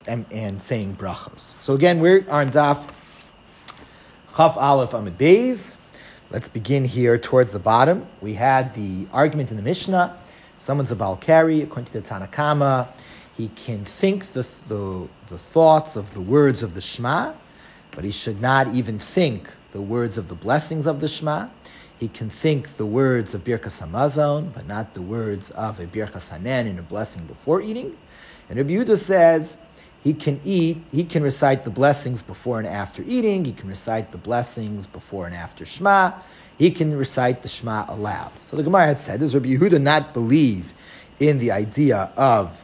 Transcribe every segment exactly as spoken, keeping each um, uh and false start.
and, and saying brachos. So again, we're on Daf Chaf Aleph Amid Beis. Let's begin here towards the bottom. We had the argument in the Mishnah. Someone's a Balkari, according to the Tanakama, he can think the, the, the thoughts of the words of the Shema, but he should not even think the words of the blessings of the Shema. He can think the words of Birkas Hamazon, but not the words of a Birkas Hanen in a blessing before eating. And Rabbi Yehuda says he can eat, he can recite the blessings before and after eating. He can recite the blessings before and after Shema. He can recite the Shema aloud. So the Gemara had said, does Rabbi Yehuda not believe in the idea of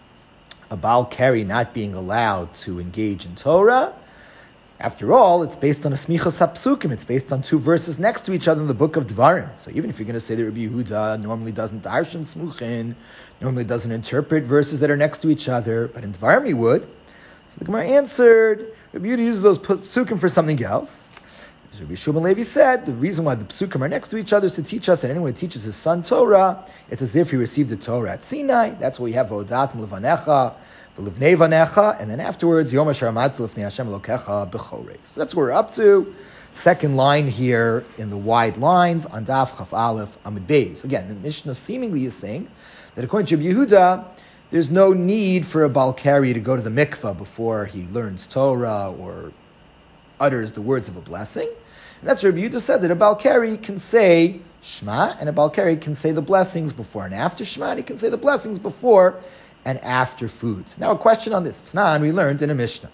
a Baal Keri not being allowed to engage in Torah? After all, it's based on a smichas hapsukim. It's based on two verses next to each other in the book of Dvarim. So even if you're going to say that Rabbi Yehuda normally doesn't darshan smuchin, normally doesn't interpret verses that are next to each other, but in Dvarim he would. So the Gemara answered, Rabbi Yehuda uses those psukim for something else. As Rabbi Shimon Levi said, the reason why the psukim are next to each other is to teach us that anyone who teaches his son Torah, it's as if he received the Torah at Sinai. That's why we have Vodatim Levanecha, V'livnei vanecha, and then afterwards, Yom Asher Amadtu Lifnei Hashem Elokecha b'chorev. So that's what we're up to. Second line here in the wide lines on Daf Chaf Aleph Amid Beis. Again, the Mishnah seemingly is saying that according to Rabbi Yehuda, there's no need for a Balkari to go to the mikvah before he learns Torah or utters the words of a blessing. And that's what Rabbi Yehuda said, that a Balkari can say Shema, and a Balkari can say the blessings before and after Shema, and he can say the blessings before and after foods. Now a question on this. Tanan, we learned in a Mishnah.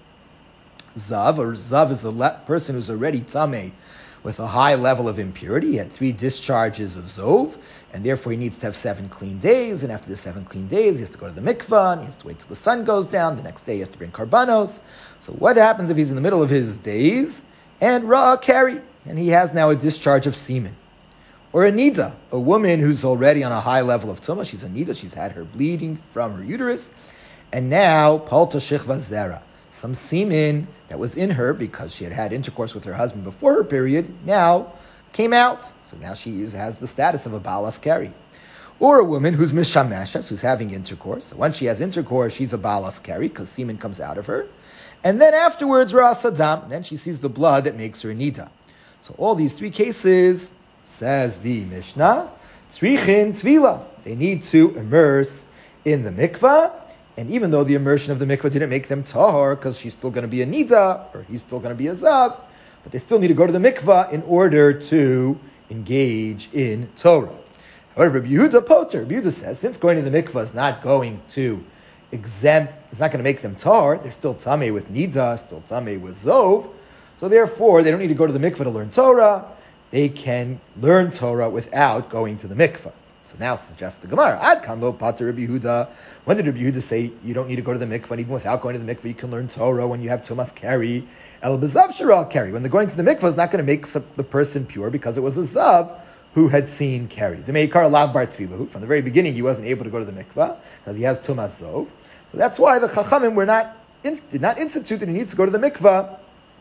Zav, or Zav is a le- person who's already tameh with a high level of impurity. He had three discharges of Zov, and therefore he needs to have seven clean days, and after the seven clean days, he has to go to the mikvah, and he has to wait till the sun goes down. The next day he has to bring karbanos. So what happens if he's in the middle of his days and Ra carry, and he has now a discharge of semen? Or a nida, a woman who's already on a high level of tumah. She's a nida, she's had her bleeding from her uterus, and now palta shechva zera, some semen that was in her because she had had intercourse with her husband before her period, now came out. So now she is, has the status of a balas keri. Or a woman who's mishameshes, who's having intercourse. So once she has intercourse, she's a balas keri because semen comes out of her. And then afterwards, rasadam, then she sees the blood that makes her a nida. So all these three cases, says the Mishnah, tzrichin tvila, they need to immerse in the mikvah, and even though the immersion of the mikvah didn't make them tahor, because she's still going to be a nida, or he's still going to be a zav, but they still need to go to the mikvah in order to engage in Torah. However, Rabbi Yehuda poter, Rabbi Yehuda says, since going to the mikvah is not going to exempt, it's not going to make them tahor, they're still tameh with nida, still tameh with zov, so therefore they don't need to go to the mikvah to learn Torah. They can learn Torah without going to the mikvah. So now suggests the Gemara, Ad kam lo pater Rabbi Yehuda. When did Rabbi Yehuda say you don't need to go to the mikvah, and even without going to the mikvah you can learn Torah when you have Tumas Keri? El bezav shara Keri. When the going to the mikvah is not going to make the person pure because it was a zav who had seen Keri. The meikar lav bar tzvilu. From the very beginning he wasn't able to go to the mikvah because he has Tumas Zov. So that's why the Chachamim were not did not institute that he needs to go to the mikvah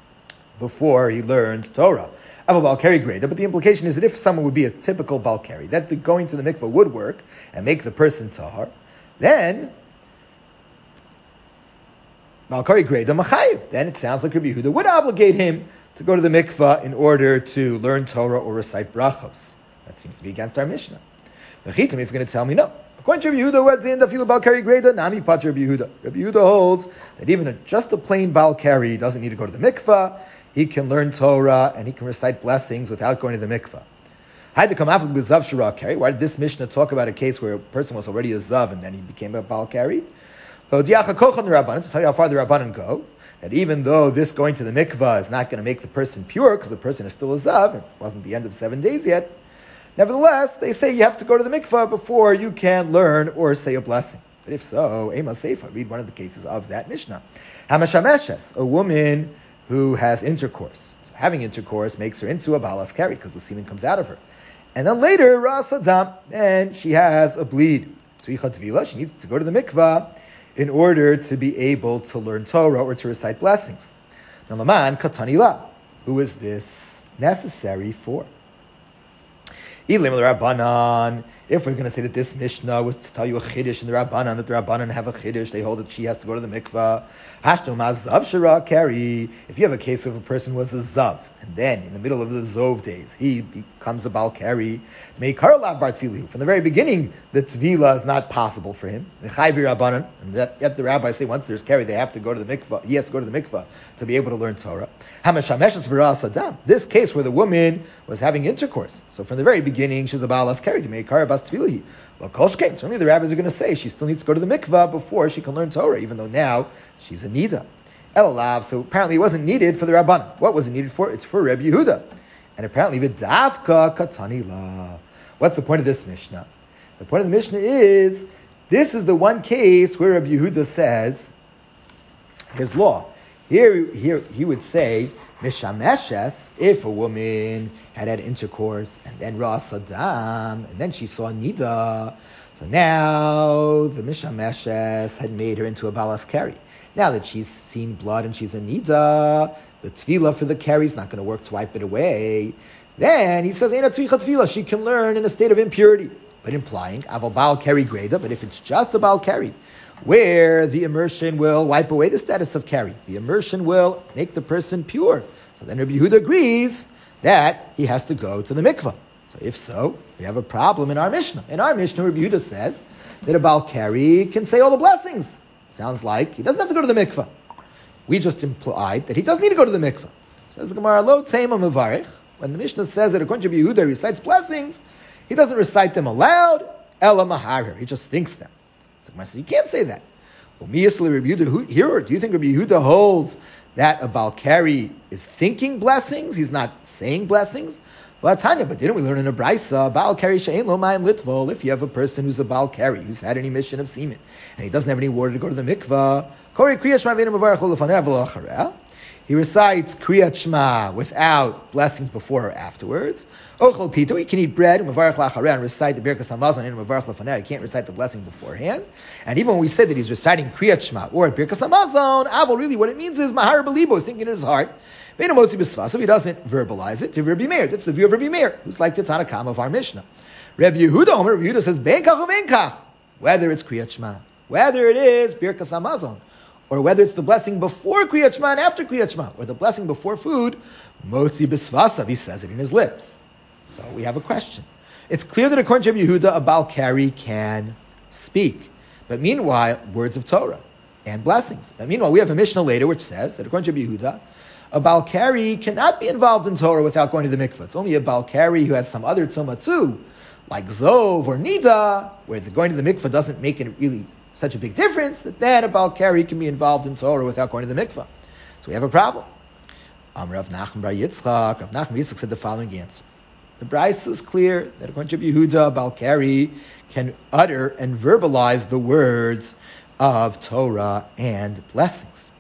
before he learns Torah. But the implication is that if someone would be a typical Balkari, that the going to the mikvah would work and make the person tahar, then Balkari greda machayiv. Then it sounds like Rabbi Yehuda would obligate him to go to the mikvah in order to learn Torah or recite brachos. That seems to be against our Mishnah. If you're going to tell me no, according to Rabbi Yehuda, what's in the field Balkari greda? Nami pater Rabbi Yehuda. Rabbi Yehuda holds that even a, just a plain Balkari doesn't need to go to the mikvah. He can learn Torah and he can recite blessings without going to the mikvah. Why did this Mishnah talk about a case where a person was already a zav and then he became a balkari? To tell you how far the Rabbanan go, that even though this going to the mikvah is not going to make the person pure because the person is still a zav, it wasn't the end of seven days yet, nevertheless, they say you have to go to the mikvah before you can learn or say a blessing. But if so, Ema Seifa, read one of the cases of that Mishnah. Hamashameshes, a woman who has intercourse. So having intercourse makes her into a balas keri because the semen comes out of her. And then later, rasadam, and she has a bleed. Tzricha tvila, she needs to go to the mikvah in order to be able to learn Torah or to recite blessings. Now, laman katanila, who is this necessary for? Ilim Rabbanan. If we're going to say that this Mishnah was to tell you a chiddush in the Rabbanan, that the Rabbanan have a chiddush, they hold that she has to go to the mikvah. Hashto mazav shara keri. If you have a case of a person was a zav, and then in the middle of the zov days he becomes a bal keri, meikar bar tefillah. From the very beginning, the tvila is not possible for him. Mechayvi Rabbanan, and that, yet the rabbis say once there's keri, they have to go to the mikvah. He has to go to the mikvah to be able to learn Torah. Hamashameshes v'ras adam. This case where the woman was having intercourse, so from the very beginning she's a balas keri to meikar bas tefillah. Well, kol shkein, certainly the rabbis are going to say she still needs to go to the mikvah before she can learn Torah, even though now she's a nida. Elalav, so apparently it wasn't needed for the Rabban. What was it needed for? It's for Reb Yehuda. And apparently v'davka katani la. What's the point of this Mishnah? The point of the Mishnah is, this is the one case where Reb Yehuda says his law. Here, here he would say, Mishameshes, if a woman had had intercourse and then Ras Adam, and then she saw Nida, so now the Mishameshes had made her into a Balas Keri. Now that she's seen blood and she's a Nida, the Tefillah for the Keri is not going to work to wipe it away. Then he says, Eina Tzvicha Tefillah, she can learn in a state of impurity. But implying, Aval Baal Keri Greda, but if it's just a Baal Keri, where the immersion will wipe away the status of Keri, the immersion will make the person pure. So then Rabbi Yehuda agrees that he has to go to the mikvah. So if so, we have a problem in our Mishnah. In our Mishnah, Rabbi Yehuda says that a Baal Keri can say all the blessings. Sounds like he doesn't have to go to the mikvah. We just implied that he doesn't need to go to the mikvah. Says the Gemara, Lo Tzema Mevarich. When the Mishnah says that according to Rabbi Yehuda, he recites blessings, he doesn't recite them aloud, Ela Maharir. He just thinks them. So I said, you can't say that. Well, Miyasli Rabbi Yehuda here, do you think Rabbi Yehuda holds that a Baal Keri is thinking blessings? He's not saying blessings? Well, Tanya, but didn't we learn in a Brisa, Baal Keri she'ein lo mayim litvol, if you have a person who's a Baal Keri, who's had an emission of semen, and he doesn't have any water to go to the mikvah, Kori Kriya Shema v'einu mevarech lo lefaneh v'lo achareh. He recites Kriyat Shema without blessings before or afterwards. Ochel pito, he can eat bread, Mevarech lachareh, and recite the Birkas Hamazon and Mevarech lefaneh. He can't recite the blessing beforehand. And even when we say that he's reciting Kriyat Shema or Birkas Hamazon, Avol, really what it means is Mahar Belibo, he's thinking in his heart. Ve'enu motzi b'svasav, he doesn't verbalize it to Rabbi Meir. That's the view of Rabbi Meir, who's like the Tanakam of our Mishnah. Rabbi Yehuda, Omer, Rabbi Yehuda says, Ben kach u'ben kach, whether it's Kriyat Shema, whether it is Birkas Hamazon, or whether it's the blessing before Kriyat Shema and after Kriyat Shema, or the blessing before food, Motzi b'svasav, he says it in his lips. So we have a question. It's clear that according to Rabbi Yehuda, a Baal Keri can speak. But meanwhile, words of Torah and blessings. But meanwhile, we have a Mishnah later which says that according to Rabbi Yehuda, a Baal Keri cannot be involved in Torah without going to the mikvah. It's only a Baal Keri who has some other tzoma too, like Zov or Nida, where the going to the mikvah doesn't make it really such a big difference, that then a Baal Keri can be involved in Torah without going to the mikvah. So we have a problem. Um, Rav Nachman bar Yitzchak, Rav Nachman bar Yitzchak said the following answer. The Brisa is clear that according to Rabbi Yehuda, Baal Keri can utter and verbalize the words of Torah and blessings.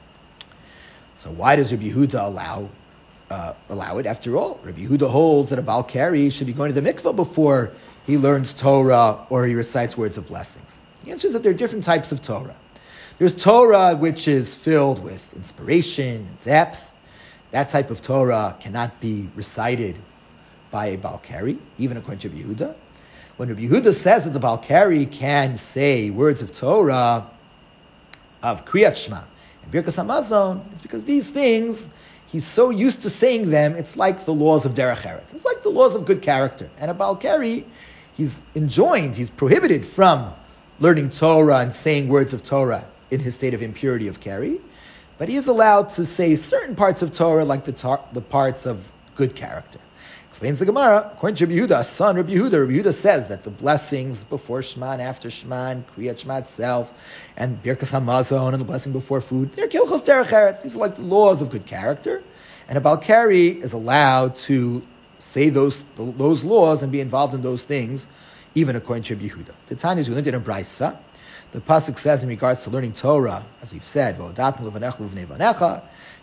So why does Rabbi Yehuda allow uh, allow it? After all, Rabbi Yehuda holds that a Baal Keri should be going to the mikvah before he learns Torah or he recites words of blessings. The answer is that there are different types of Torah. There's Torah which is filled with inspiration and depth. That type of Torah cannot be recited by a Baal Keri, even according to Rabbi Yehuda. When Rabbi Yehuda says that the Baal Keri can say words of Torah, of Kriyat Shema and Birkas Hamazon, it's because these things, he's so used to saying them, it's like the laws of Derech Eretz. It's like the laws of good character. And a Baal Keri, he's enjoined, he's prohibited from learning Torah and saying words of Torah in his state of impurity of Keri, but he is allowed to say certain parts of Torah like the, tar- the parts of good character. Explains the Gemara, according to Rabbi Yehuda, son Rabbi Yehuda, Rabbi Yehuda says that the blessings before Shema and after Shema and Kriyat Shema itself and Birkas Hamazon and the blessing before food, they're Kilchos Derech Eretz. These are like the laws of good character. And a Baal Keri is allowed to say those those laws and be involved in those things, even according to Rabbi Yehuda. The Tanya is we learned in a Brisa. The pasuk says in regards to learning Torah, as we've said,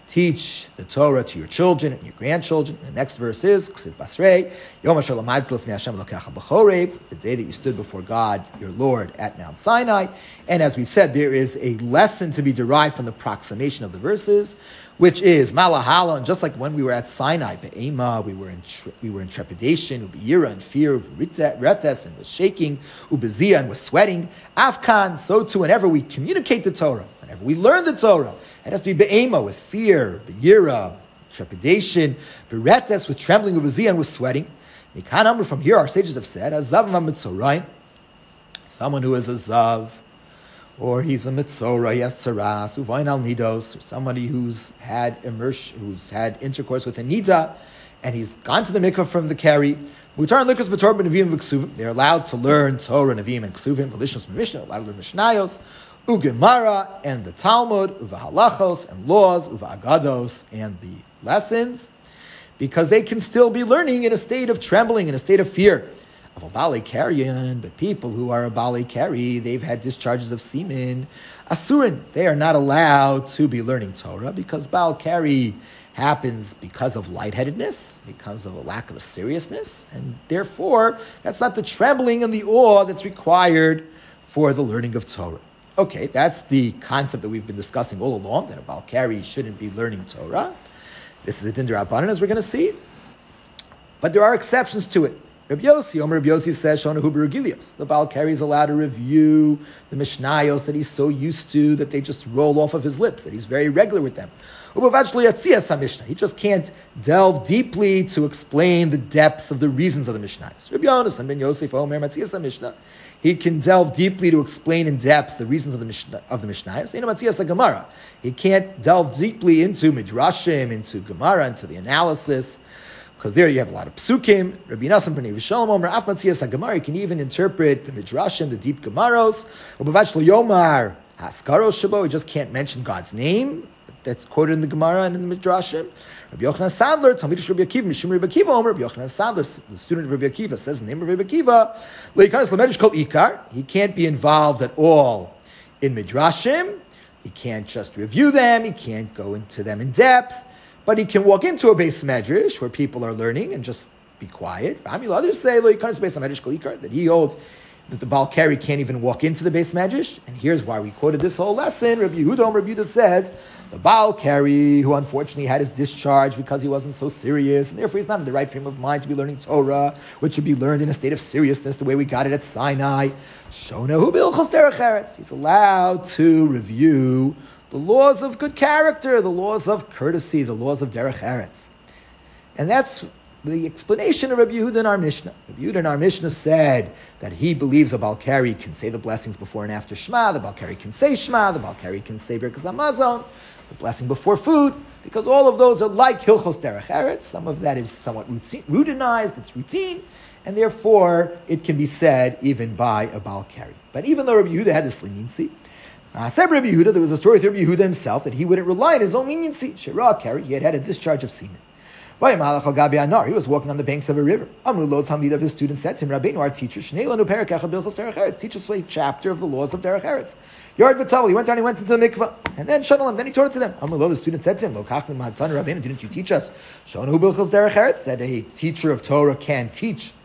teach the Torah to your children and your grandchildren. The next verse is Ksiv Basrei, Yom Asher Lamadtu Lifnei Hashem Elokecha B'Chorev, the day that you stood before God, your Lord, at Mount Sinai. And as we've said, there is a lesson to be derived from the proximation of the verses, which is Malahala, and just like when we were at Sinai, Be'ema, we were in tre- we were in trepidation, Ubiyira, and fear, Retes, and was shaking, Ubezia, and was sweating, Afkan, so too whenever we communicate the Torah, whenever we learn the Torah, it has to be Be'ema, with fear, Be'yira, trepidation, Beretes, with trembling, Ubezia, and with sweating. Mikan from here, our sages have said, Azav Mitzorayim, someone who is a Zav, or he's a mitzora, yetzaras, uvain al nidos, or somebody who's had immersion, who's had intercourse with a nida, and he's gone to the mikvah from the carry. Mutar likas b'torah b'nevim v'ksuvim. They're allowed to learn Torah, Nevi'im, and Ksuvim. V'lishnos b'mishnah, allowed to learn Mishnayos, u'gemara, and the Talmud, u'v'halachos, and laws, u'v'agados, and the lessons, because they can still be learning in a state of trembling, in a state of fear. Of a Bali Karyan, but people who are a Bali Kari, they've had discharges of semen. Asurin, they are not allowed to be learning Torah because Bal Kari happens because of lightheadedness, because of a lack of a seriousness, and therefore that's not the trembling and the awe that's required for the learning of Torah. Okay, that's the concept that we've been discussing all along, that a Bal Kari shouldn't be learning Torah. This is a Din D'Rabbanan, as we're going to see. But there are exceptions to it. Rabbi Yossi, Omer Rabbi Yossi says, Shona Hu Berugilios. The Baal Kari is allowed to review the Mishnayos that he's so used to that they just roll off of his lips, that he's very regular with them. He just can't delve deeply to explain the depths of the reasons of the Mishnayos. Rabbi Yonasan ben Yosef Omer Matziyas HaMishnah. He can delve deeply to explain in depth the reasons of the Mishnah, of the Mishnayos. Eino Matziyas HaGemara. He can't delve deeply into Midrashim, into Gemara, into the analysis, because there you have a lot of psukim. Rabbi Nassim ben Yishalom Omer Af Matziyas HaGemara. Can even interpret the Midrashim, the deep Gemaros. Ubavach Lo Yomar Haskaro Shabo. He just can't mention God's name that's quoted in the Gemara and in the Midrashim. Rabbi Yochanan Sadler, Talmidish Rabbi Akiva, Mishum Rabbi Akiva Omer. Rabbi Yochanan Sadler, the student of Rabbi Akiva, says the name of Rabbi Akiva. Leikanis Lamedish Kol Ikar. He can't be involved at all in Midrashim. He can't just review them. He can't go into them in depth. But he can walk into a base medrash where people are learning and just be quiet. Others say that he holds that the Baal Kari can't even walk into the base medrash. And here's why we quoted this whole lesson. Rabbi Yehuda, Rabbi Yehuda says, the Baal Kari, who unfortunately had his discharge because he wasn't so serious, and therefore he's not in the right frame of mind to be learning Torah, which should be learned in a state of seriousness, the way we got it at Sinai. Shonahu b'ilchos derech eretz. He's allowed to review the laws of good character, the laws of courtesy, the laws of derech eretz. And that's the explanation of Rabbi Yehuda in our Mishnah. Rabbi Yehuda in our Mishnah said that he believes a Baal Kari can say the blessings before and after Shema, the Baal Kari can say Shema, the Baal Kari can say Birkas Hamazon, the blessing before food, because all of those are like Hilchos Derech Eretz. Some of that is somewhat routine, routinized, it's routine, and therefore it can be said even by a Baal Kari. But even though Rabbi Yehuda had this leniency, I said Rabbi Yehuda, there was a story with Rabbi Yehuda himself that he wouldn't rely on his own leniency. Shirah Kari, he had had a discharge of semen. He was walking on the banks of a river. Amru lo Talmid of his students said to him, Rabbeinu, our teacher, Shnei lanu perek echad b'ilchos derech eretz, teach us a chapter of the laws of derech eretz. Yard v'tavel, he went down, he went into the mikvah, and then Shalom, then he taught it to them. Amru lo, the student said to him, Lo kachnu ma'atan Rabbeinu, didn't you teach us Shonu b'ilchos derech eretz, that a teacher of Torah can teach,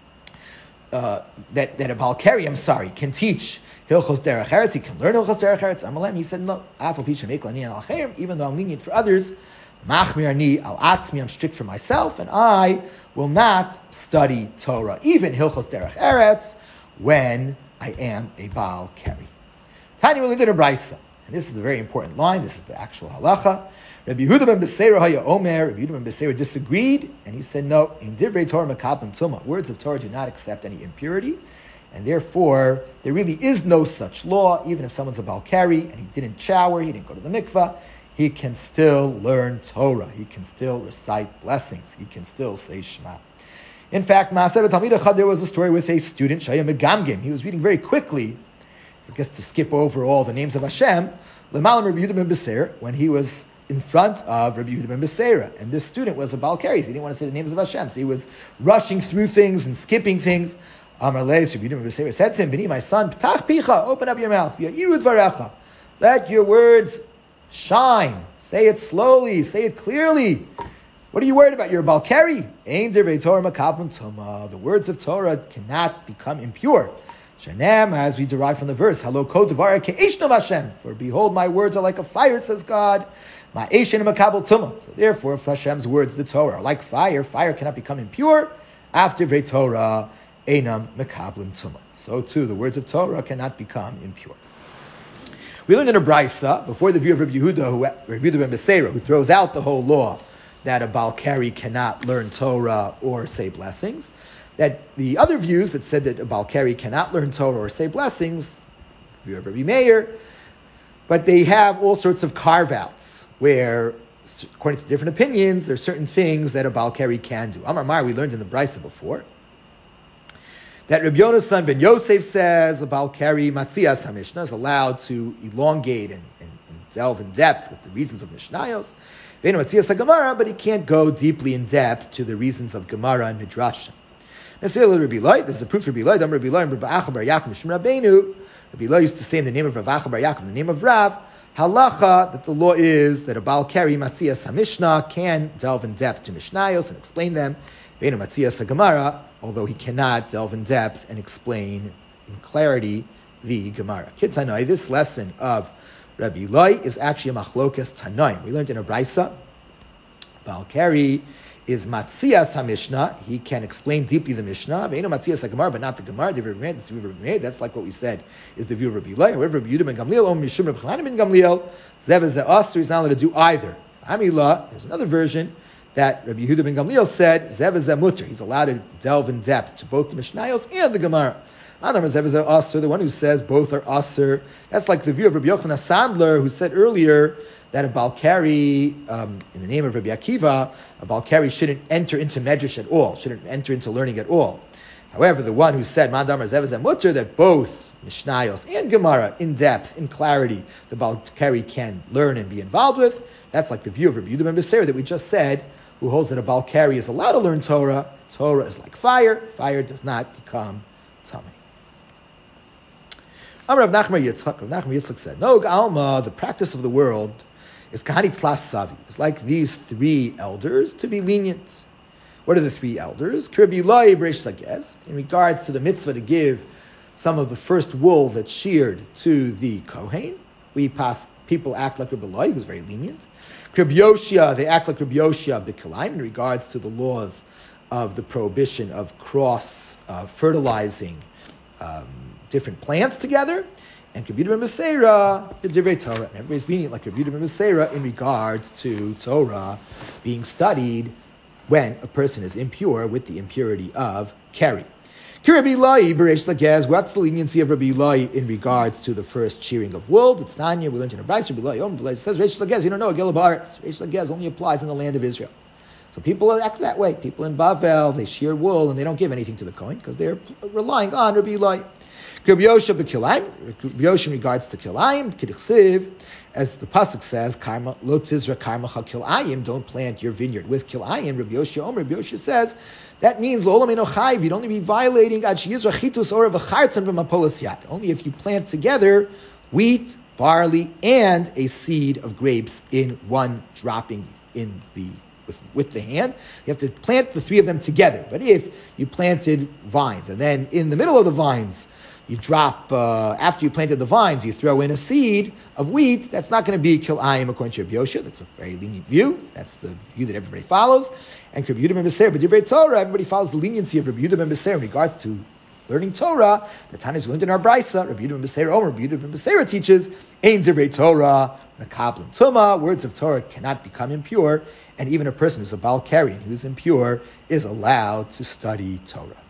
uh, that that a Baal Kari, I'm sorry, can teach Hilchos derech eretz, he can learn Hilchos derech eretz. Amalem, he said no. Afal pi shemek lani al chayim, even though I'm lenient for others. Machmir ani al atzmi, I'm strict for myself, and I will not study Torah, even Hilchos derech eretz, when I am a Baal Kari. Tanya will did a brisa, and this is a very important line. This is the actual halacha. Rabbi Yehuda ben Beseira haya omer. Rabbi Yehuda ben Beseira disagreed, and he said no. In divrei Torah mekablim tuma, words of Torah do not accept any impurity, and therefore there really is no such law. Even if someone's a Baal Kari and he didn't shower, he didn't go to the mikvah, he can still learn Torah. He can still recite blessings. He can still say Shema. In fact, there was a story with a student, Shaya Megamgim. He was reading very quickly, I guess to skip over all the names of Hashem, L'malam Rabbi Yehuda ben Beseira, when he was in front of Rabbi Yehuda ben Beseira. And this student was a Baal Kari. He didn't want to say the names of Hashem, so he was rushing through things and skipping things. Amar Leis, Rabbi Yehuda ben Beseira said to him, Bini, my son, Ptach picha, open up your mouth. Let your words shine, Say it slowly. Say it clearly. What are you worried about? You're a Balkari. The words of Torah cannot become impure. As we derive from the verse, for behold, my words are like a fire, says God. So therefore, if Hashem's words, the Torah, are like fire, fire cannot become impure. After Vrei Torah, Einam Mekablim Tumah. So too, the words of Torah cannot become impure. We learned in a Brisa, before the view of Rabbi Yehuda, who, Rabbi Yehuda ben Beseira, who throws out the whole law that a Balkari cannot learn Torah or say blessings, that the other views that said that a Balkari cannot learn Torah or say blessings, the view of Rabbi Meir, but they have all sorts of carve-outs where, according to different opinions, there are certain things that a Balkari can do. Amar Mar, we learned in the Brisa before, that Rabbi Yonasan ben Yosef says a Balkari Matzias HaMishnah is allowed to elongate and, and, and delve in depth with the reasons of Mishnayos. Ve'enu Matzias HaGemara, but he can't go deeply in depth to the reasons of Gemara and Midrash. This is a proof for Rabbi Loi. Rabbi Loi and Rabbi Acha bar Yaakov Mishum Rabbeinu. Rabbi Loi used to say in the name of Rav Acha bar Yaakov, in the name of Rav, halacha, that the law is that a Balkari Matzias HaMishnah can delve in depth to Mishnayos and explain them. Ve'enu Matzias HaGemara, although he cannot delve in depth and explain in clarity the Gemara. Kittanoi, this lesson of Rabbi Loi is actually a machlokas tanoim. We learned in a Brisa, Balkari is Matzias HaMishnah. He can explain deeply the Mishnah. Ve'enu Matzias HaGemara, but not the Gemara. That's like what we said is the view of Rabbi Loi. However, Rabbi Yehuda ben Gamliel, Om Mishum Rabbi Chanan ben Gamliel, Zev Ze'as, he's not allowed to do either. Amila, there's another version that Rabbi Yehuda ben Gamliel said, Zev Ze'muter. He's allowed to delve in depth to both the Mishnayos and the Gemara. The one who says both are aser, that's like the view of Rabbi Yochanan Sandler, who said earlier that a Balkari, um, in the name of Rabbi Akiva, a Balkari shouldn't enter into Medrash at all, shouldn't enter into learning at all. However, the one who said Mandamar Zev Mutter, that both Mishnayos and Gemara, in depth, in clarity, the Balkari can learn and be involved with, that's like the view of Rabbi Yehuda ben Beseira that we just said, who holds that a Balkari is allowed to learn Torah. Torah is like fire, fire does not become tamei. Amar Rav Nachman Yitzchak, Rav Nachman Yitzchak said, no, Alma, the practice of the world is kahani klas savi. It's like these three elders to be lenient. What are the three elders? Rabbi Loi b'reish sagez, in regards to the mitzvah to give some of the first wool that's sheared to the Kohen. We pass, people act like Rabbi Loi, who's very lenient. Rabbi Yoshia, they act like Rabbi Yoshia b'kilayim in regards to the laws of the prohibition of cross uh, fertilizing um, different plants together. And Rabbi Yehuda ben Beseira, the Divrei Torah, and everybody's lenient like Rabbi Yehuda ben Beseira in regards to Torah being studied when a person is impure with the impurity of Keri. Rabbi Loi b'reish lagez, what's the leniency of Rabbi Loi in regards to the first shearing of wool? It's Tanya, we learned in a Brisa, Rabbi Loi, Rabbi Loi says, reish lagez, you don't know, Gil ba'aretz. Reish lagez only applies in the land of Israel. So people act that way. People in Bavel, they shear wool and they don't give anything to the Kohen because they're relying on Rabbi Loi. Rabbi Yosha b'kilayim, Rabbi Yosha in regards to kilayim, k'dichsiv, as the pasuk says, karma lo tizra karma cha kilayim, don't plant your vineyard with kilayim. Rabbi Yosha Omer, Rabbi Yosha says that means lo'olam eino chayv, you'd only be violating ad sheyizra chitus or v'chartzan v'mapolas yad. Only if you plant together wheat, barley, and a seed of grapes in one dropping in the With, with the hand. You have to plant the three of them together. But if you planted vines, and then in the middle of the vines, you drop, uh, after you planted the vines, you throw in a seed of wheat, that's not going to be kilayim according to Rabbi Yosha. That's a very lenient view. That's the view that everybody follows. And Rabbi Yehuda ben Beseira, but Divrei Torah, everybody follows the leniency of Rabbi Yehuda ben Beseira in regards to learning Torah. The Tanis we learned in our Brisa, Rabbi Yehuda ben Beseira, Omer, Rabbi Yehuda ben Beseira teaches, Ein Divrei Torah, Mekablim Tumah, words of Torah cannot become impure, and even a person who's a Balkarian, who's impure, is allowed to study Torah.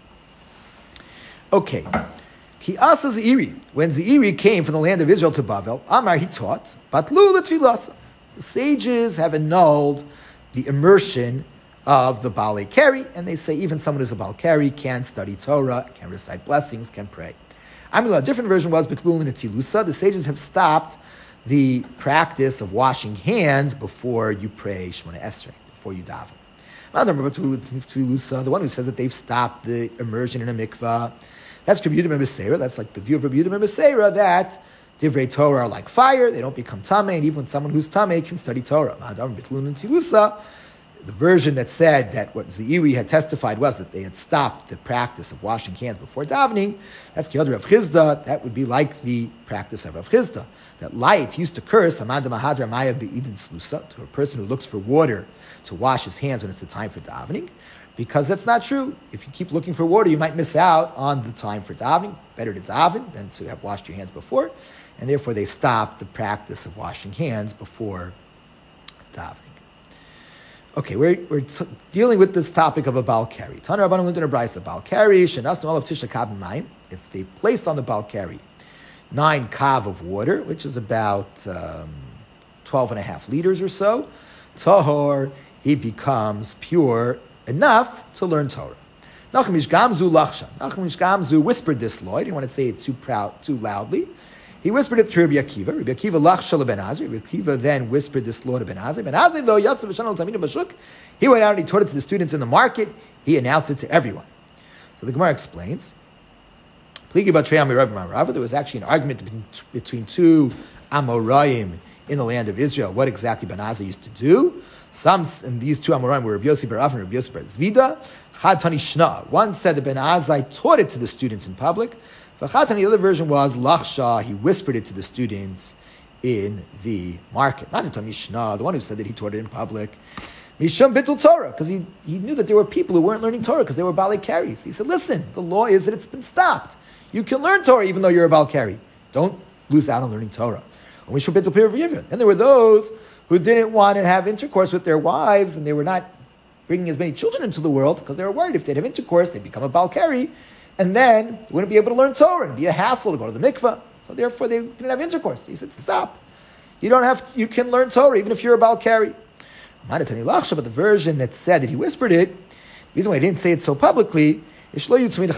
Okay. Ki asa Zeiri. When Zeiri came from the land of Israel to Bavel, Amar, he taught, Batlu l'tfilasa. The sages have annulled the immersion of the Balei Keri, and they say even someone who's a Balkari can study Torah, can recite blessings, can pray. Amila, a different version was Batlu l'tilusa. The sages have stopped the practice of washing hands before you pray Shemona Esrei, before you daven. The one who says that they've stopped the immersion in a mikvah, that's Rabbi Yehuda ben Beseira. That's like the view of Rabbi Yehuda ben Beseira that Divrei Torah are like fire; they don't become tamei, and even someone who's tamei can study Torah. The version that said that what the Iri had testified was that they had stopped the practice of washing hands before davening. That's the other Rav Chizda. That would be like the practice of Rav Chizda. That light used to curse to a person who looks for water to wash his hands when it's the time for davening, because that's not true. If you keep looking for water, you might miss out on the time for davening. Better to daven than to have washed your hands before, and therefore they stopped the practice of washing hands before davening. Okay, we're we're t- dealing with this topic of a Baal Keri. Tana Rabbanan learned in a brayso, Baal Keri shenasnu olav tisha kav mayim. If they placed on the Baal Keri nine kav of water, which is about um, twelve and a half liters or so, tahor, he becomes pure enough to learn Torah. Nachum ish gamzu lachshan. Nachum ish gamzu whispered this law. He didn't want to say it too proud, too loudly. He whispered it to Rabbi Akiva. Rabbi Akiva lachshal ben Azri. Rabbi Akiva then whispered this law to Ben Azri. Ben Azri, though yatzav v'shanal tamidim b'shuk, he went out and he taught it to the students in the market. He announced it to everyone. So the Gemara explains, there was actually an argument between two Amoraim in the land of Israel, what exactly Ben Azri used to do. Some, and these two Amoraim were Rabbi Yossi bar Rav and Rabbi Yossi bar Zvida. Chad Tani Shna. One said that Ben Azri taught it to the students in public. V'chad Tani, the other version was Lachsha, he whispered it to the students in the market. Not Tani Shna, the one who said that he taught it in public. Misham Bitul Torah, because he, he knew that there were people who weren't learning Torah because they were Balei Keris. He said, listen, the law is that it's been stopped. You can learn Torah even though you're a Baal Keri. Don't lose out on learning Torah. And there were those who didn't want to have intercourse with their wives, and they were not bringing as many children into the world because they were worried if they'd have intercourse, they'd become a Baal Keri, and then they wouldn't be able to learn Torah and be a hassle to go to the mikveh. So therefore they didn't have intercourse. He said, stop. You don't have to, you can learn Torah even if you're a Baal Keri. But the version that said that he whispered it, the reason why he didn't say it so publicly, he didn't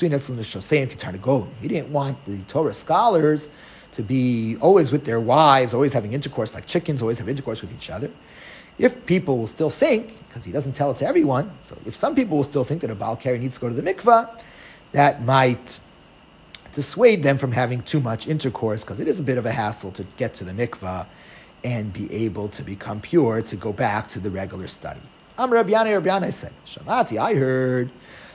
want the Torah scholars to be always with their wives, always having intercourse like chickens, always have intercourse with each other. If people will still think, because he doesn't tell it to everyone, so if some people will still think that a Baal Keri needs to go to the mikvah, that might dissuade them from having too much intercourse, because it is a bit of a hassle to get to the mikvah and be able to become pure, to go back to the regular study. Am Rabbi Yanai, Rabbi Yanai said, Shamati, I heard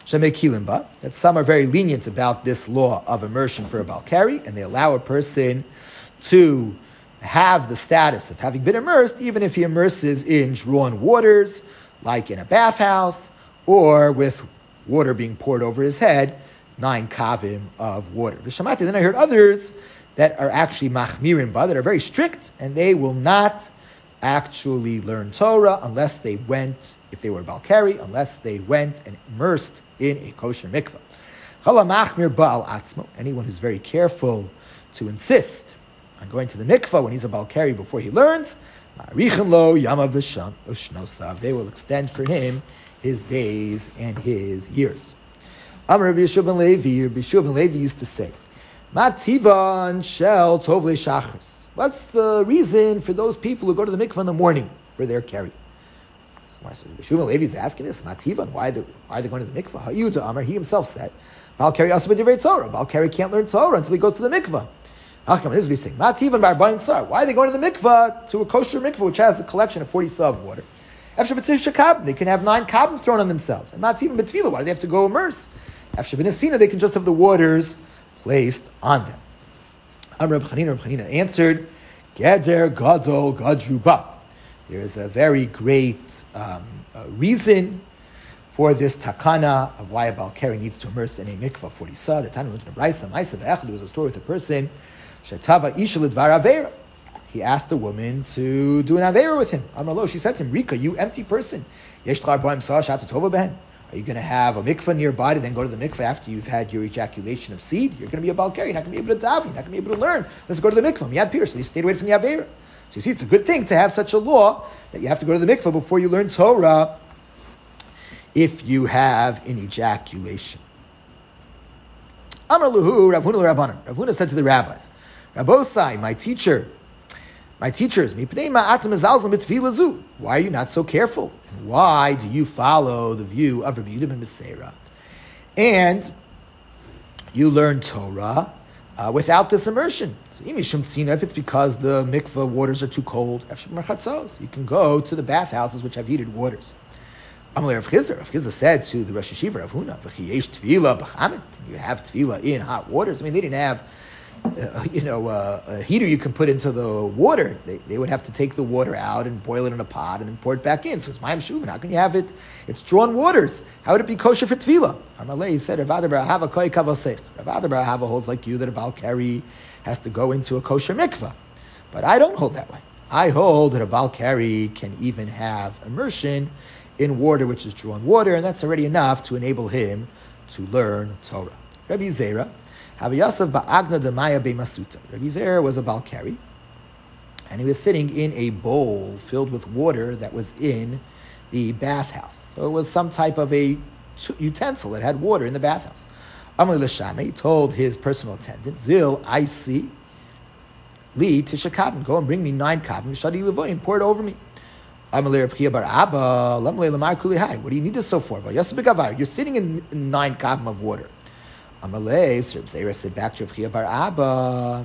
that some are very lenient about this law of immersion for a Baal Keri, and they allow a person to have the status of having been immersed, even if he immerses in drawn waters, like in a bathhouse, or with water being poured over his head, nine kavim of water. V'shamati, then I heard others that are actually machmirin ba, that are very strict, and they will not actually learn Torah unless they went, if they were Baal Keri, unless they went and immersed in a kosher mikveh. Chala machmir ba'al atzmo, anyone who's very careful to insist on going to the mikveh when he's a Baal Keri before he learns, ma'arichin lo yamav v'sham ushnosav, they will extend for him his days and his years. Amar Rabbi Yeshua ben Levi, Rabbi Yeshua ben Levi used to say, Mativan shel tov le'shachris. What's the reason for those people who go to the mikveh in the morning for their keri? So Rabbi Yeshua ben Levi is asking this, Mativan, why, the, why are they going to the mikveh? Ha'yuta Amar, he himself said, Baal Keri also b'divrei Torah. Baal Keri can't learn Torah until he goes to the mikveh. How come this is what he's saying? Mativan b'arbayin sar. Why are they going to the mikveh, to a kosher mikveh, which has a collection of forty saw of water? After b'tzisha kabim, they can have nine kabim thrown on themselves. And Mativan b'tvilah, why do they have to go immerse? After b'nesina, they can just have the waters placed on them. Amar Reb Chanina, Reb Chanina answered, Geder gadol gadruba. There is a very great um, uh, reason for this takana of why a Baal Keri needs to immerse in a mikvah forty saw. The Tana learned in a brayso, Ma'aseh v'echad, there was a story with a person, shetava isha l'dvar aveira. He asked a woman to do an aveira with him. Amar lo, she said to him, Rika, you empty person, yesh t'char b'ayim saw shata tova behen. Are you going to have a mikveh nearby to then go to the mikveh after you've had your ejaculation of seed? You're going to be a Baal Keri. You're not going to be able to daven. You're not going to be able to learn. Let's go to the mikveh. Miyad pir. So he stayed away from the Aveira. So you see, it's a good thing to have such a law that you have to go to the mikveh before you learn Torah if you have an ejaculation. Amar luhu Rav Huna l'Rabbanan. Rav Huna said to the rabbis, Rabbosai, my teacher, my teachers, why are you not so careful? And why do you follow the view of Rabbi Yehuda ben Beseira? And you learn Torah uh, without this immersion. So if it's because the mikveh waters are too cold, you can go to the bathhouses which have heated waters. Amalei Rav Chizar, Rav Chizar said to the Rosh Yeshiva Rav Huna, "V'chiyesh tvila b'chamin." Can you have tvila in hot waters? I mean, they didn't have, uh, you know, uh, a heater you can put into the water. They, they would have to take the water out and boil it in a pot and then pour it back in. So it's mayim shuvin. How can you have it? It's drawn waters. How would it be kosher for tvila? Amalei said, Rav Ada bar Ahava koi kavasech. Rav Ada bar Ahava holds like you that a bal keri has to go into a kosher mikveh, but I don't hold that way. I hold that a bal keri can even have immersion in water which is drawn water, and that's already enough to enable him to learn Torah. Rabbi Zera, Havayasav ba'agna demaya be'masuta. Rabbi Zera was a bal keri, and he was sitting in a bowl filled with water that was in the bathhouse. So it was some type of a utensil that had water in the bathhouse. Amr l'shame told his personal attendant, Zil, I see, li tisha kabin, go and bring me nine kabin, shadi levoy, and pour it over me. What do you need this so for? You're sitting in nine kabim of water. Amalei, Sir Zera said back to Rav Chia bar Abba.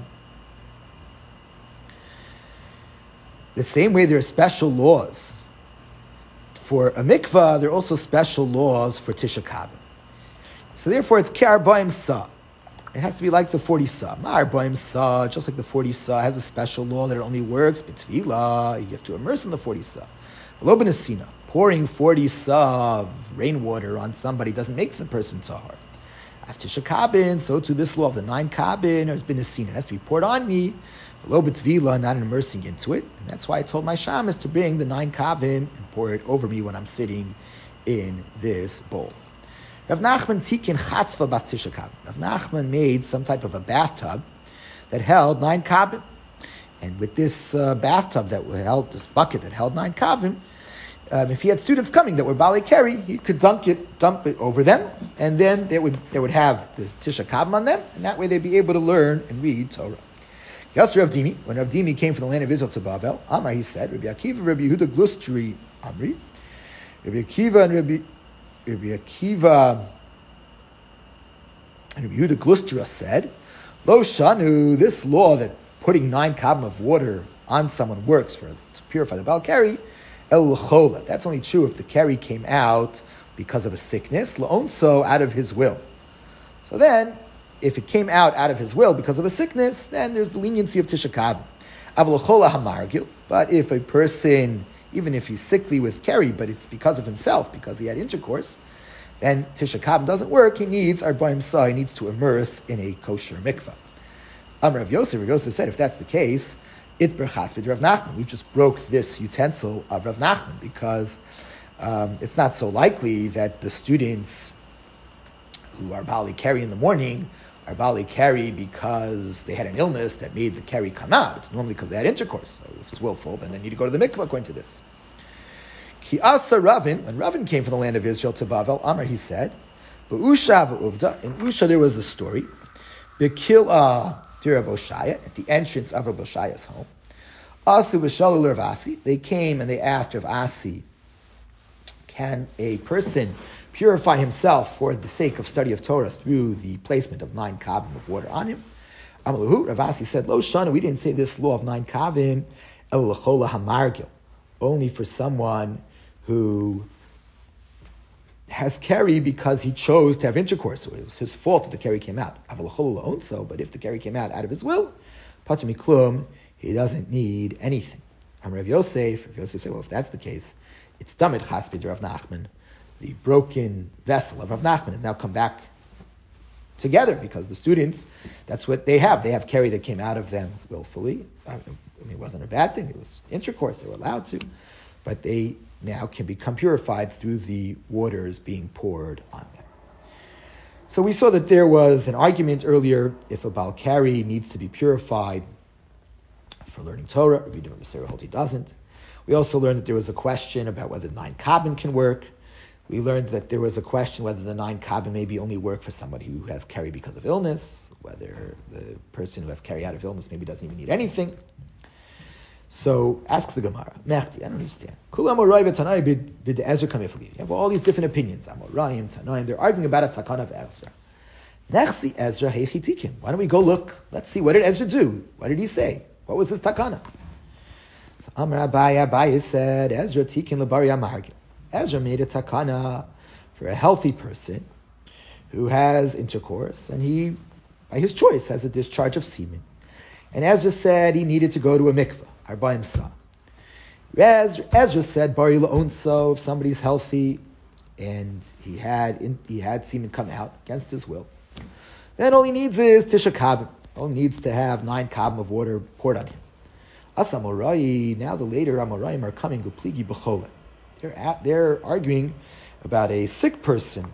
The same way there are special laws for a mikvah, there are also special laws for Tisha Kabin. So therefore it's Ke'arbaim Sa. It has to be like the forty sa. Ma'arbaim sa, just like the forty sa has a special law that it only works b'tefillah. You have to immerse in the forty sa. Lo b'nesina, pouring forty sa of rainwater on somebody doesn't make the person tahar. After shakabin, so to this law of the nine kabin, there's been a sin. It has to be poured on me. Lo b'tefillah, not immersing into it. And that's why I told my shamas to bring the nine kavim and pour it over me when I'm sitting in this bowl. Rav Nachman tikin chatzva bas tisha kabin. Rav Nachman made some type of a bathtub that held nine kabim, and with this uh, bathtub that held this bucket that held nine kabim, um, if he had students coming that were bali keri, he could dunk it, dump it over them, and then they would they would have the tisha kabim on them, and that way they'd be able to learn and read Torah. Yes, Rav Dimi, when Rav Dimi came from the land of Israel to Bavel, Amar, he said, Rabbi Akiva, Rabbi Yehuda Glustri, Amri, Rabbi Akiva and Rabbi Rabbi Akiva and Rabbi Yehuda Glustra said, Lo shanu, this law that putting nine kabim of water on someone works for to purify the bal keri, el chola. That's only true if the keri came out because of a sickness, laonso, out of his will. So then, if it came out out of his will because of a sickness, then there's the leniency of tisha kabim. Aval chola hamargil. But if a person, even if he's sickly with keri, but it's because of himself, because he had intercourse, then Tisha Kabin doesn't work. He needs Arbaim Sa, he needs to immerse in a kosher mikvah. Amar Rav Yosef, Rav Yosef said, if that's the case, it berchas b'd Rav Nachman. We just broke this utensil of Rav Nachman because um, it's not so likely that the students who are bali keri in the morning are bali keri because they had an illness that made the keri come out. It's normally because they had intercourse. So if it's willful, then they need to go to the mikvah according to this. Ki asa Ravin, when Ravin came from the land of Israel to Bavel, Amar, he said, B'usha v'uvda, in Usha there was a story, B'kil'a Rav Oshaya, at the entrance of Rav Oshaya's home, Asu v'shalu Rav Asi, they came and they asked Rav Asi, can a person purify himself for the sake of study of Torah through the placement of nine kavim of water on him? Amalahu, Rav Asi said, Lo shana, we didn't say this law of nine kavim, el l'chola hamargil, only for someone who has keri because he chose to have intercourse. So it was his fault that the keri came out. Aval l'chola la'onso, but if the keri came out out of his will, patur miklum, he doesn't need anything. Amar Rav Yosef, Rav Yosef said, well, if that's the case, it's damid chas b'd Rav Nachman. The broken vessel of Rav Nachman has now come back together because the students, that's what they have. They have keri that came out of them willfully. I mean, it wasn't a bad thing. It was intercourse. They were allowed to. But they now can become purified through the waters being poured on them. So we saw that there was an argument earlier if a bal keri needs to be purified for learning Torah. Rabbi Meser holds he doesn't. We also learned that there was a question about whether nine kabin can work. We learned that there was a question whether the nine kabin maybe only work for somebody who has keri because of illness, whether the person who has keri out of illness maybe doesn't even need anything. So asks the Gemara, Mechti, I don't understand. You have all these different opinions. Amoraim, Tanaim, they're arguing about a takana of Ezra. Nechsi Ezra heichitikin. Why don't we go look? Let's see, what did Ezra do? What did he say? What was his takana? So Amar Abaye, Abaye said, Ezra tikin lebari amargil. Ezra made a takana for a healthy person who has intercourse, and he, by his choice, has a discharge of semen. And Ezra said he needed to go to a mikveh, arba'im sa. Ezra, Ezra said, bari la'onso, if somebody's healthy and he had he had semen come out against his will, then all he needs is tisha kabim. All he needs to have nine kabim of water poured on him. As Amorai, now the later Amoraim are coming, gupligi b'chola. They're at, they're arguing about a sick person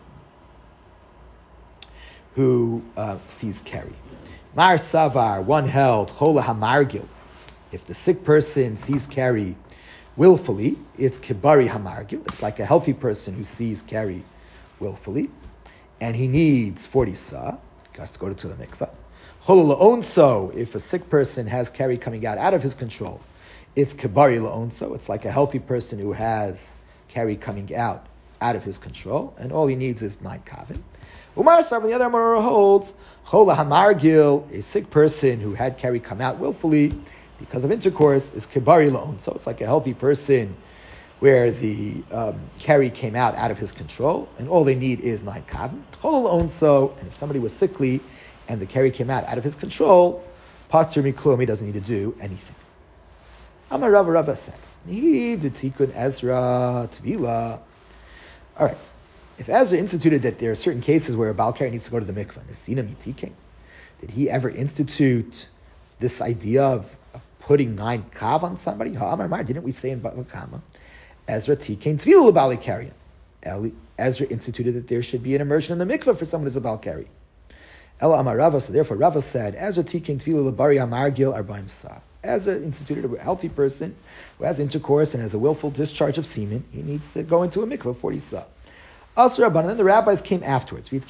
who uh, sees Keri. Mar Savar, one held, Chola Hamargil. If the sick person sees Keri willfully, it's Kibari Hamargil. It's like a healthy person who sees Keri willfully, and he needs forty sa, he has to go to the mikveh. Chola La'onso, if a sick person has Keri coming out out of his control, it's Kibari La'onso. It's like a healthy person who has Keri coming out out of his control, and all he needs is nine kavim. Umar Sarv, the other Amar holds, Chola Hamargil, a sick person who had Keri come out willfully because of intercourse, is Kibari La'on. So it's like a healthy person where the um, Keri came out out of his control, and all they need is nine kavim. Chola La'on, so, and if somebody was sickly and the Keri came out out of his control, Pater Miklum, he doesn't need to do anything. Amar Rava Rava said, He did Tikkun Ezra Tvila. All right. If Ezra instituted that there are certain cases where a Baal Keri needs to go to the mikvah, Nesina Mitikin, did he ever institute this idea of, of putting nine kav on somebody? Didn't we say in Bava Kama, Ezra Tikin Tvila Baal Keri? Ezra instituted that there should be an immersion in the mikvah for someone who's a Baal Keri. Ela Amar Rava, so therefore Rava said, Ezra Tikin Tvila Labari Amargil Arbaim Sa. Ezra instituted a healthy person who has intercourse and has a willful discharge of semen. He needs to go into a mikvah forty sa. Also, and then the rabbis came afterwards. They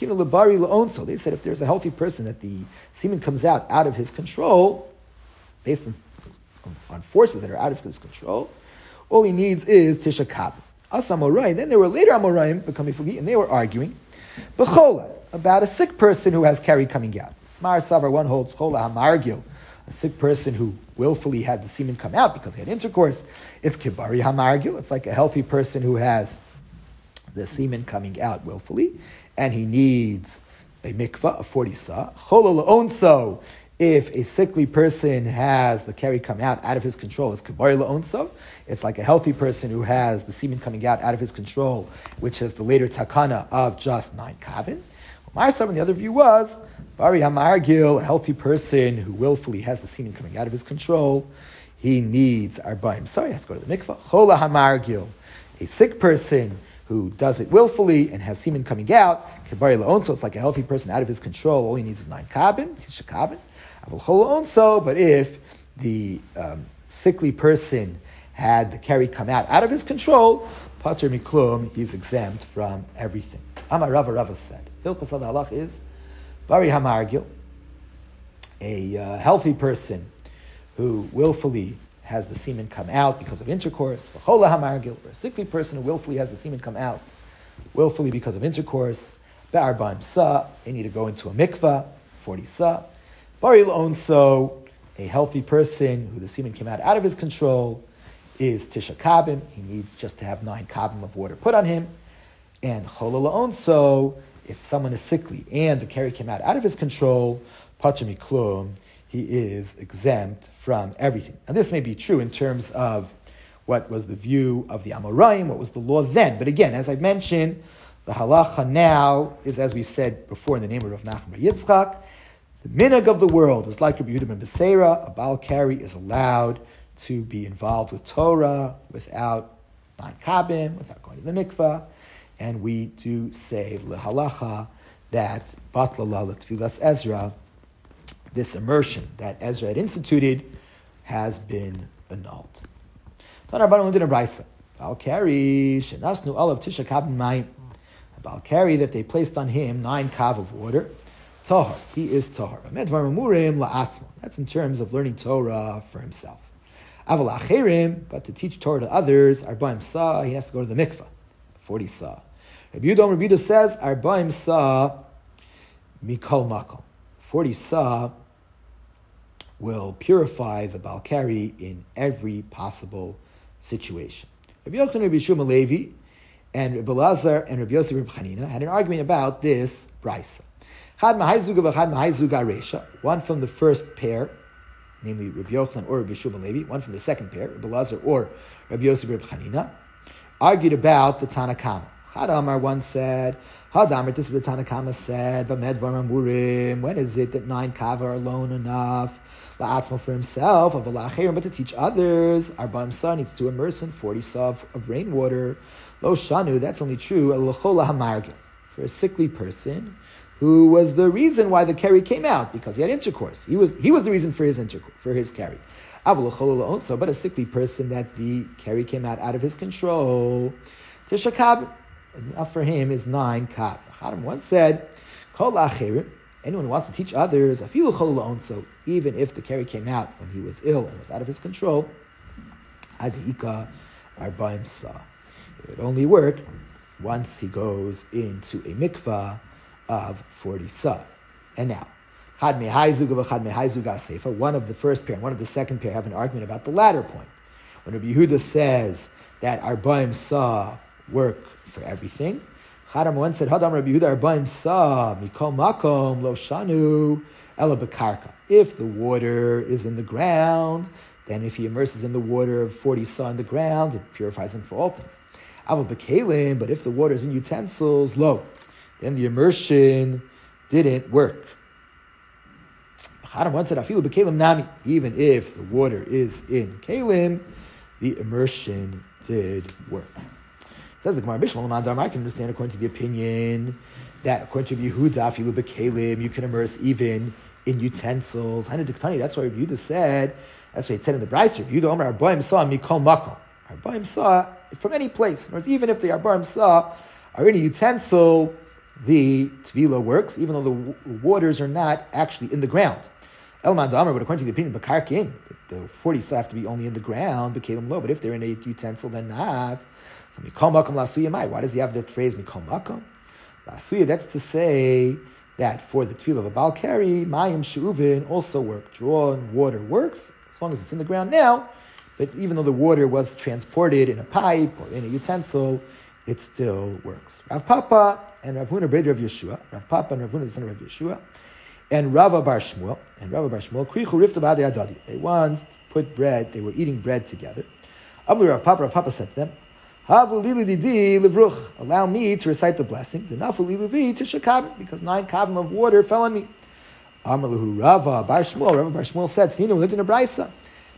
said if there's a healthy person that the semen comes out out of his control, based on, on forces that are out of his control, all he needs is tisha kabim. As Amorai, then there were later Amoraim, and they were arguing b'chola, about a sick person who has Keri coming out. Mar Savar, one holds chola hamargil, a sick person who willfully had the semen come out because he had intercourse. It's kibari hamargil. It's like a healthy person who has the semen coming out willfully, and he needs a mikvah, a forty sa. Chola la'onso, if a sickly person has the Keri come out out of his control, it's kibari la'onso. It's like a healthy person who has the semen coming out out of his control, which is the later takana of just nine kavin. My son, the other view was bari hamargil, a healthy person who willfully has the semen coming out of his control, he needs arba'im. Sorry, he has to go to the mikvah. Chola hamargil, a sick person who does it willfully and has semen coming out, kibari la'on, so it's like a healthy person out of his control, all he needs is nine kabin, tisha kabin. So, but if the um, sickly person had the Keri come out out of his control, pater miklum, he's exempt from everything. Amar Rava Rava said, Hilchas HaHalach is bari hamargil, a uh, healthy person who willfully has the semen come out because of intercourse, v'chola hamargil, or a sickly person who willfully has the semen come out willfully because of intercourse, be'arbaim sa, they need to go into a mikvah, forty sa. Bari la'on, so a healthy person who the semen came out out of his control is tisha kabim, he needs just to have nine kabim of water put on him. And chola la'on, so if someone is sickly and the Keri came out out of his control, pater miklum, he is exempt from everything. And this may be true in terms of what was the view of the Amoraim, what was the law then. But again, as I mentioned, the halacha now is, as we said before in the name of Rav Nachman bar Yitzchak, the minhag of the world is like Rabbi Yehuda ben Beseira, a Baal Keri is allowed to be involved with Torah without nine kabim, without going to the mikvah. And we do say l'halacha that batlala l'tfilas Ezra, this immersion that Ezra had instituted, has been annulled. Baal Keri shenasnu olav tisha kabim mayim, a Baal Keri that they placed on him nine kav of water. Tahar, he is tahar. That's in terms of learning Torah for himself. Aval acherim, but to teach Torah to others, arba'im sa, he has to go to the mikvah, forty sa. Rabbi Yehuda Rabbi Yehuda says arba'im sa mikol makom. forty sa will purify the Balkari in every possible situation. Rabbi Yochanan, Rabbi Shuma Levi, and Rabbi Lazar and Rabbi Yosef Rabbi Chanina had an argument about this brisa. Chad mahayzuga v'chad mahayzuga resha, one from the first pair, namely Rabbi Yochanan or Rabbi Shuma Levi, one from the second pair, Rabbi Lazar or Rabbi Yosef Rabbi Chanina, argued about the Tanakama. Chad Amar one said, Had Amar, this is the Tanakama said, B'med var amurim, when is it that nine kav are alone enough? La'atzmo for himself, of alacherim, but to teach others. Arba'im sa needs to immerse in forty sa of, of rainwater. Lo shanu, that's only true, l'chola hamargil, for a sickly person who was the reason why the carry came out, because he had intercourse. He was he was the reason for his intercourse, for his carry. So, but a sickly person that the carry came out out of his control. Tishakab, enough for him is nine kab. Chadam once said, Kol acherim, anyone who wants to teach others, afilu chol la'on, so even if the carry came out when he was ill and was out of his control, adika arba'im sa. It would only work once he goes into a mikvah of forty sa. And now, Chad mehayzug of Chad mehayzug asefa, one of the first pair and one of the second pair have an argument about the latter point. When Rabbi Yehuda says that arba'im sa work for everything, Chadam once said, Hadam Rabbi Yehuda arba'im sa mikol makom lo shanu ela bekarka. If the water is in the ground, then if he immerses in the water of forty sa in the ground, it purifies him for all things. Aval bekalim, but if the water is in utensils, lo, then the immersion didn't work. Chadam once said, Afilu bekalim nami, even if the water is in kalim, the immersion did work. It says the Gemara Bishlam Mandar, I can understand according to the opinion that according to Yehuda, Afilu bekalim, you can immerse even in utensils. That's why Yehuda said, that's why it said in the Brayser, Yehuda Omer Arba'im Sa Mikol Makom. Arba'im Sa from any place. In other words, even if the Arba'im Sa are in a utensil, the Tvila works, even though the w- waters are not actually in the ground. El Mandamar, but according to the opinion of Bakarkin, the forty Sa have to be only in the ground, Bekalim Lo, but if they're in a utensil, then not. So Mikol Makom Lasuya Mai. Why does he have that phrase Mikol Makom? Lasuya, that's to say that for the Tvila of a Balkari, Mayim She'uvin also work. Drawn water works, as long as it's in the ground now, but even though the water was transported in a pipe or in a utensil, it still works. Rav Papa and Rav Huna, brother of Yeshua, Rav Papa and Rav Huna, the son of Rav Yeshua, and Rava Bar Shmuel, and Rava Bar Shmuel, Krichu Rifta B'adei Adadi. They once put bread, they were eating bread together. Amru Rav Papa, Rav Papa said to them, Havu li lididi livruch, allow me to recite the blessing, D'nafu li levi tishakab, because nine kavim of water fell on me. Amru Rava Bar Shmuel, Rava Bar Shmuel said, Tznina, we lived in a brisa.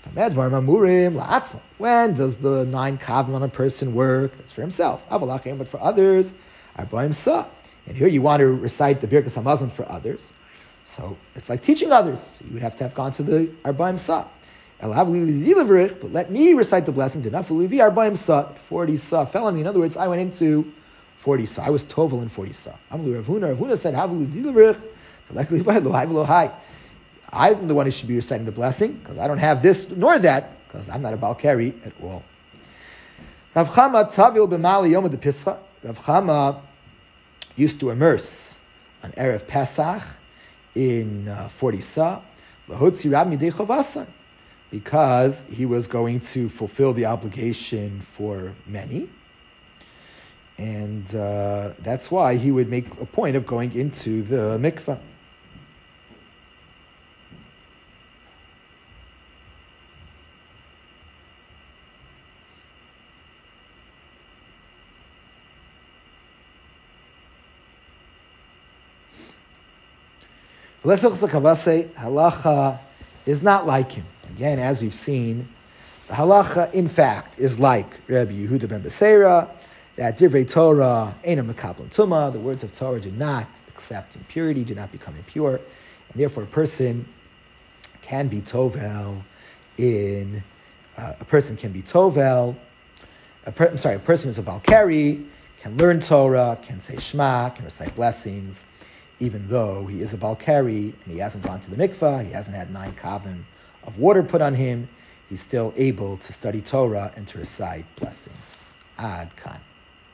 When does the nine kavim on a person work? That's for himself. But for others, arba'im sa. And here you want to recite the Birkas Hamazon for others. So it's like teaching others. So you would have to have gone to the arba'im sa. But let me recite the blessing. Arba'im sa. forty sa fell on me. In other words, I went into forty sa. I was tovel in forty sa. Rav Huna said, I'm the one who should be reciting the blessing, because I don't have this nor that, because I'm not a Balkari at all. Rav Chama Tavil B'mali Yom de Pischa. Rav Chama used to immerse on Erev Pesach in uh, forty sa, Lahotzi Rab Midei Chavasan, because he was going to fulfill the obligation for many. And uh, that's why he would make a point of going into the mikvah. Halacha is not like him. Again, as we've seen, the halacha, in fact, is like Rabbi Yehuda ben Beseira, that Divrei Torah, Einam Mekablan Tuma, the words of Torah do not accept impurity, do not become impure, and therefore a person can be Tovel in, uh, a person can be Tovel, a per, I'm sorry, a person who's a Balkari can learn Torah, can say Shema, can recite blessings, even though he is a Balkari and he hasn't gone to the mikvah, he hasn't had nine kavim of water put on him, he's still able to study Torah and to recite blessings. Ad Kan.